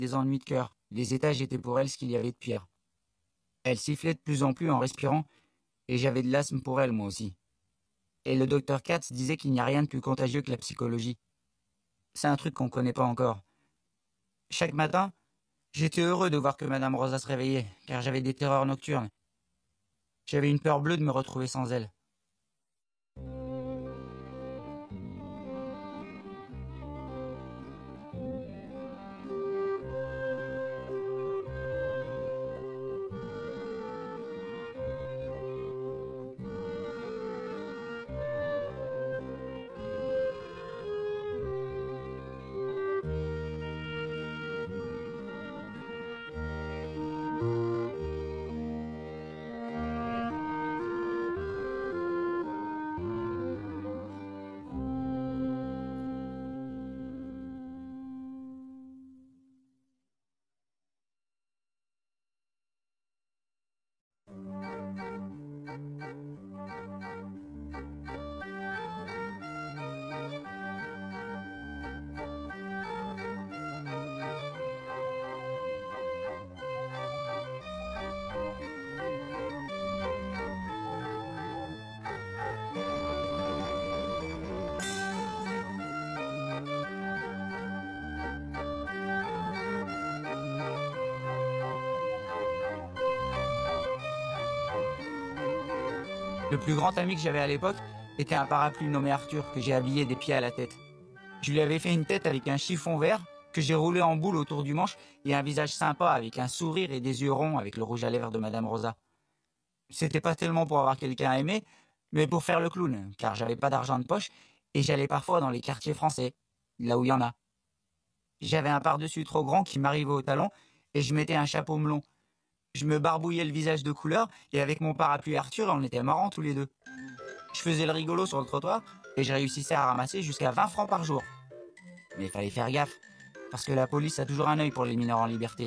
des ennuis de cœur. Les étages étaient pour elle ce qu'il y avait de pire. Elle sifflait de plus en plus en respirant, et j'avais de l'asthme pour elle, moi aussi. Et le docteur Katz disait qu'il n'y a rien de plus contagieux que la psychologie. C'est un truc qu'on ne connaît pas encore. Chaque matin, j'étais heureux de voir que Madame Rosa se réveillait, car j'avais des terreurs nocturnes. J'avais une peur bleue de me retrouver sans elle. Le plus grand ami que j'avais à l'époque était un parapluie nommé Arthur que j'ai habillé des pieds à la tête. Je lui avais fait une tête avec un chiffon vert que j'ai roulé en boule autour du manche et un visage sympa avec un sourire et des yeux ronds avec le rouge à lèvres de Madame Rosa. C'était pas tellement pour avoir quelqu'un à aimer, mais pour faire le clown, car j'avais pas d'argent de poche et j'allais parfois dans les quartiers français, là où il y en a. J'avais un pardessus trop grand qui m'arrivait au talon et je mettais un chapeau melon. Je me barbouillais le visage de couleur et avec mon parapluie Arthur, on était marrants tous les deux. Je faisais le rigolo sur le trottoir et je réussissais à ramasser jusqu'à 20 francs par jour. Mais il fallait faire gaffe, parce que la police a toujours un œil pour les mineurs en liberté.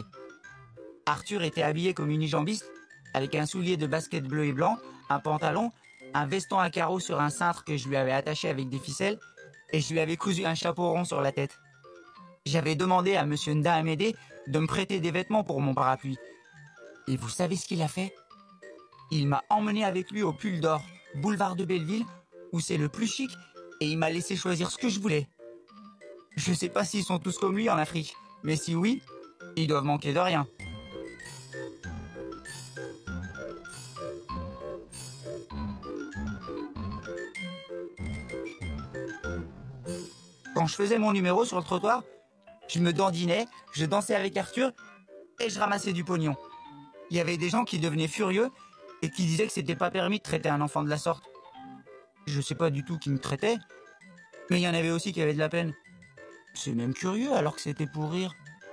Arthur était habillé comme unijambiste, avec un soulier de basket bleu et blanc, un pantalon, un veston à carreaux sur un cintre que je lui avais attaché avec des ficelles, et je lui avais cousu un chapeau rond sur la tête. J'avais demandé à monsieur Nda Amédée de me prêter des vêtements pour mon parapluie. Et vous savez ce qu'il a fait? Il m'a emmené avec lui au Pull d'Or, boulevard de Belleville, où c'est le plus chic, et il m'a laissé choisir ce que je voulais. Je sais pas s'ils sont tous comme lui en Afrique, mais si oui, ils doivent manquer de rien. Quand je faisais mon numéro sur le trottoir, je me dandinais, je dansais avec Arthur, et je ramassais du pognon. Il y avait des gens qui devenaient furieux et qui disaient que c'était pas permis de traiter un enfant de la sorte. Je sais pas du tout qui me traitait, mais il y en avait aussi qui avaient de la peine. C'est même curieux alors que c'était pour rire.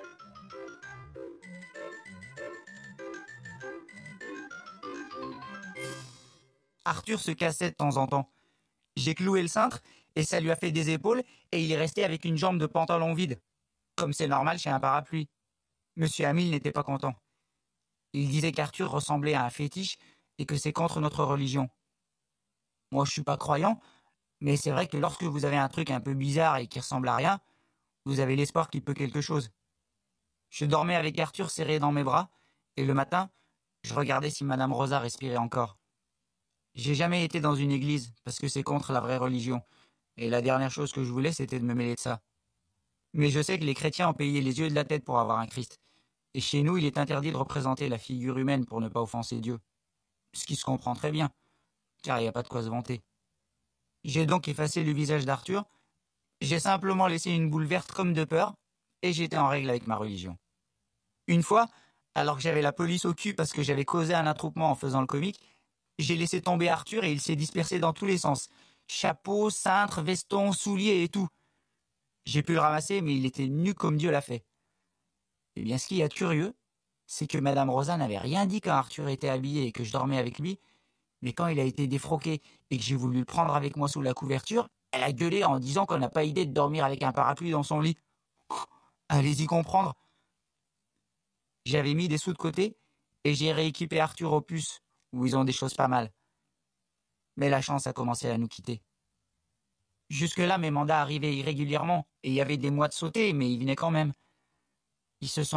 Arthur se cassait de temps en temps. J'ai cloué le cintre et ça lui a fait des épaules et il est resté avec une jambe de pantalon vide, comme c'est normal chez un parapluie. Monsieur Hamil n'était pas content. Il disait qu'Arthur ressemblait à un fétiche et que c'est contre notre religion. Moi, je suis pas croyant, mais c'est vrai que lorsque vous avez un truc un peu bizarre et qui ressemble à rien, vous avez l'espoir qu'il peut quelque chose. Je dormais avec Arthur serré dans mes bras, et le matin, je regardais si Madame Rosa respirait encore. J'ai jamais été dans une église, parce que c'est contre la vraie religion, et la dernière chose que je voulais, c'était de me mêler de ça. Mais je sais que les chrétiens ont payé les yeux de la tête pour avoir un Christ, et chez nous, il est interdit de représenter la figure humaine pour ne pas offenser Dieu. Ce qui se comprend très bien, car il n'y a pas de quoi se vanter. J'ai donc effacé le visage d'Arthur, j'ai simplement laissé une boule verte comme de peur, et j'étais en règle avec ma religion. Une fois, alors que j'avais la police au cul parce que j'avais causé un attroupement en faisant le comique, j'ai laissé tomber Arthur et il s'est dispersé dans tous les sens. Chapeau, cintre, veston, souliers et tout. J'ai pu le ramasser, mais il était nu comme Dieu l'a fait. Eh bien, ce qui est curieux, c'est que Madame Rosa n'avait rien dit quand Arthur était habillé et que je dormais avec lui, mais quand il a été défroqué et que j'ai voulu le prendre avec moi sous la couverture, elle a gueulé en disant qu'on n'a pas idée de dormir avec un parapluie dans son lit. Allez-y comprendre. J'avais mis des sous de côté et j'ai rééquipé Arthur aux puces, où ils ont des choses pas mal. Mais la chance a commencé à nous quitter. Jusque-là, mes mandats arrivaient irrégulièrement et il y avait des mois de sauter, mais ils venaient quand même. Ils se sont